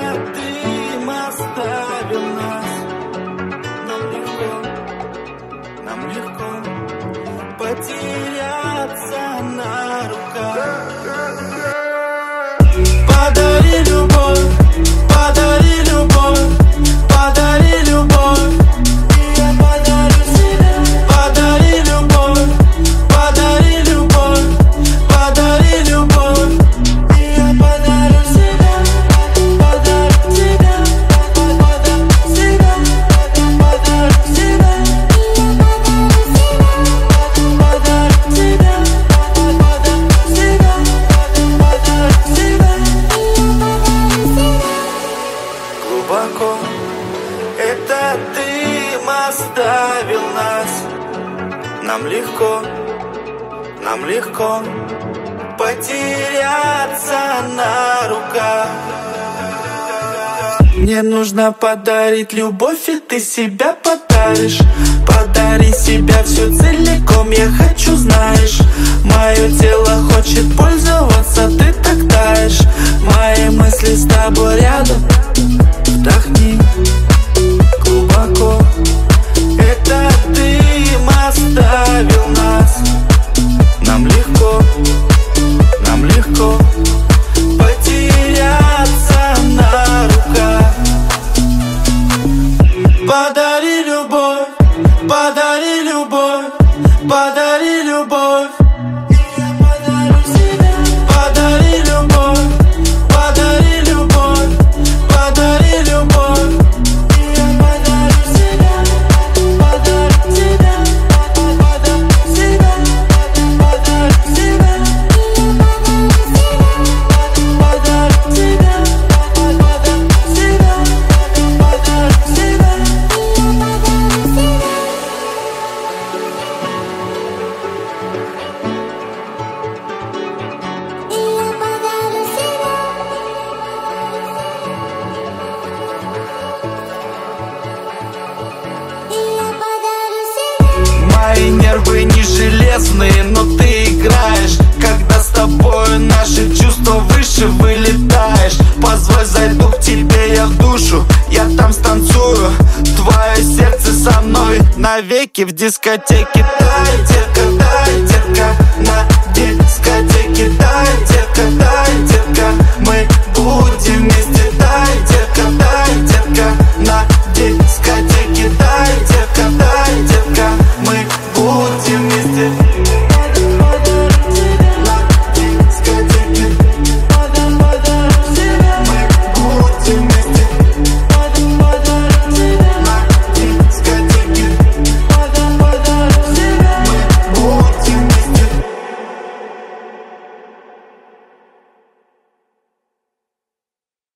дым оставил нас. Нам легко потеряться на руках. Подари любовь, подари любовь, подари любовь, и я подарю себя. Подари любовь, подари любовь, подари любовь, и я подарю себя. Подарю себя, подарю себя, подарю себя, подарю себя, подарю себя, подарю себя. Глубоко этот дым оставил нас. Нам легко потеряться на руках. Мне нужно подарить любовь, и ты себя подаришь. Подари себя всю целиком, я хочу, знаешь. Мое тело хочет пользоваться, ты так таешь. Мои мысли с тобой рядом. Вдохни глубоко. Этот дым оставил нас. Нам легко потеряться на руках. Подари любовь, подари любовь, подари любовь, и я подарю себя. Подари любовь, подари любовь, подари любовь, и я подарю себя. Подарю себя, подарю себя, подарю себя, подарю себя, подарю себя, подарю себя. Мои нервы не железные, но ты играешь. Когда с тобой наши чувства выше вылетаешь. Позволь, зайду к тебе я в душу, я там станцую. Твое сердце со мной навеки в дискотеке. Дай, детка, на дискотеке. Дай,